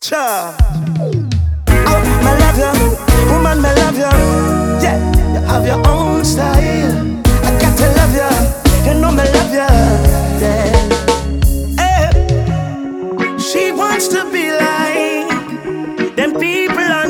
Cha. Oh, me love you, woman, me love you. Yeah, you have your own style. I got to love you, you know me love you. Yeah. Hey. She wants to be like them people on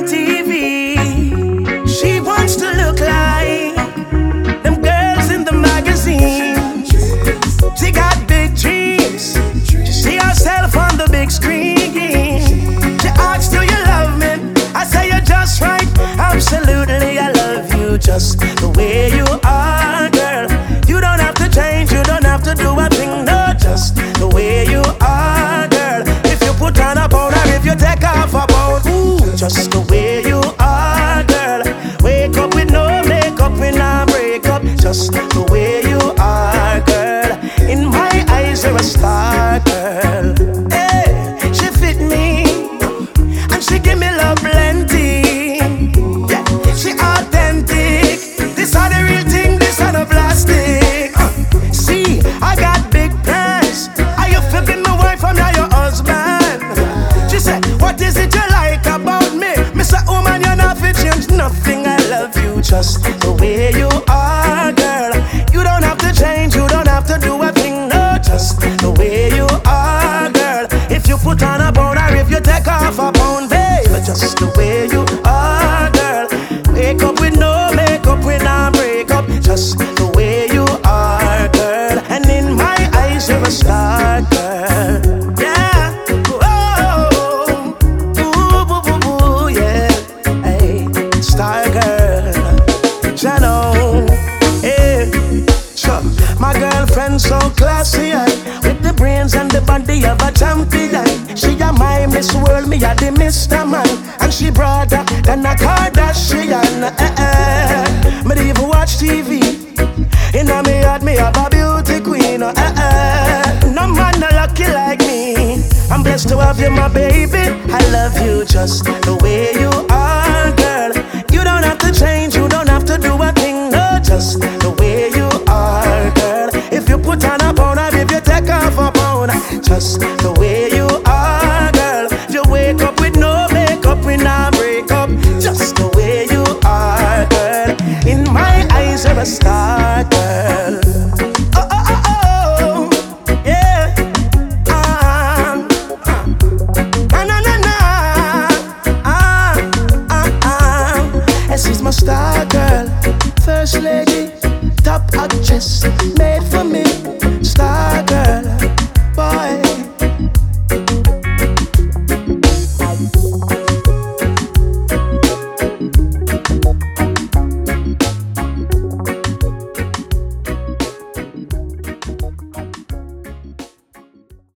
TV. She wants to look like them girls in the magazine. She got big dreams. She see herself on the big screen. She asks, do you love me? I say you're just right. Absolutely, I love you just the way you are, girl. You don't have to change, you don't have to do a thing, no, just the way you are, girl. If you put on a pound or if you take off a pound, ooh, just the way you are, girl. Wake up with no makeup, we not break up, just the way you are, girl. In my eyes, you're a star, girl. Hey, she fit me, and she give me love plenty. Yeah, she authentic. This are the real thing, this are no plastic. See, I got big plans. I you fi be my wife, I'm not your husband. She said, what is it you like about me? Mr. Woman, you're not fit change nothing. I love you just the way you are, girl. You don't have to change, you don't have to do a thing, no, just the way you are, girl. If you put on a pound or if you take off a pound, babe, just the way you are, girl. Wake up with no makeup, we not break up, just the way you are, girl. And in my eyes, you're a star, girl. Yeah, oh, ooh, boo, boo, boo, yeah, hey, star girl. Shadow, hey, sure. My girlfriend so classy, with the brains and the body of a champion. She a my Miss World, me a the Mr. Man, and she broader than a Kardashian. Me don't even watch TV. Inna me heart, me have a beauty queen. No man no lucky like me. I'm blessed to have you, my baby. I love you just the way you